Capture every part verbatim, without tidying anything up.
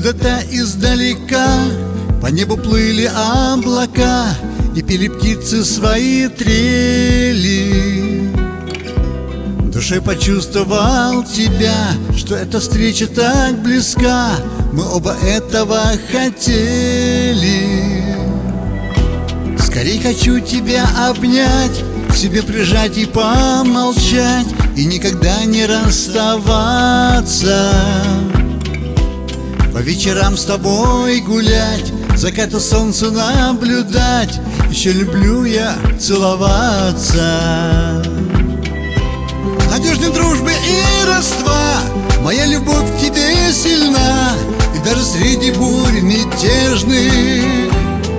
Откуда-то издалека по небу плыли облака, и пели птицы свои трели. Душой почувствовал тебя, что эта встреча так близка. Мы оба этого хотели. Скорей хочу тебя обнять, к себе прижать и помолчать, и никогда не расставаться. По вечерам с тобой гулять, заката солнца наблюдать. Еще люблю я целоваться. Надежной дружбы и родства моя любовь к тебе сильна, и даже среди бурь мятежных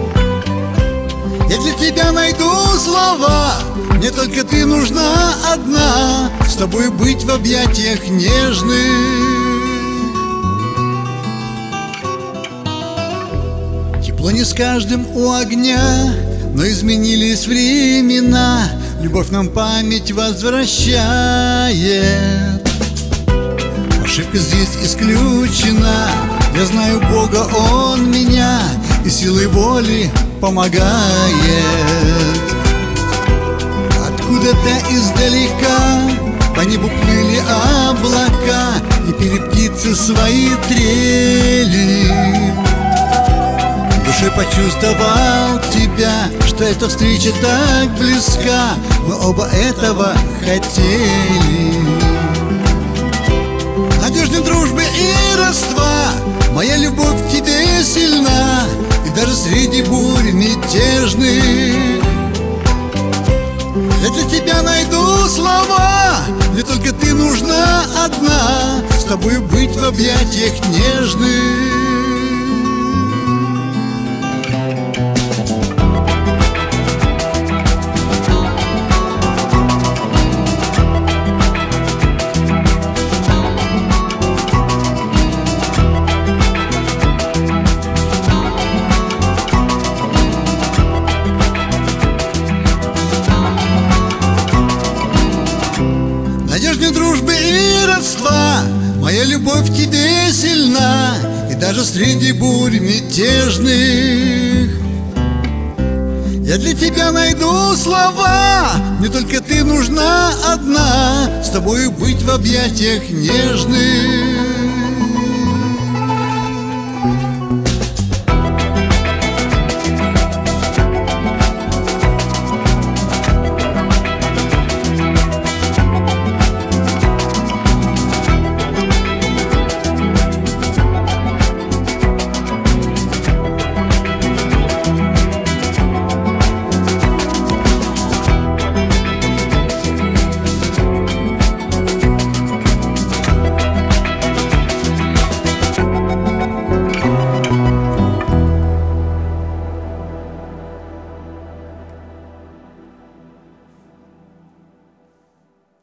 я для тебя найду слова. Мне только ты нужна одна, с тобой быть в объятиях нежных. Тепло не с каждым у огня, но изменились времена. Любовь нам память возвращает. Ошибка здесь исключена. Я знаю Бога, Он меня и силой воли помогает. Откуда-то издалека по небу плыли облака, и пели птицы свои трели. Душой почувствовал тебя, что эта встреча так близка. Мы оба этого хотели. Надежной дружбы и родства моя любовь к тебе сильна, и даже среди бурь мятежных я для тебя найду слова. Мне только ты нужна одна, с тобой быть в объятиях нежных. Надежной дружбы и родства моя любовь к тебе сильна, и даже среди бурь мятежных я для тебя найду слова. Мне только ты нужна одна, с тобой быть в объятиях нежных.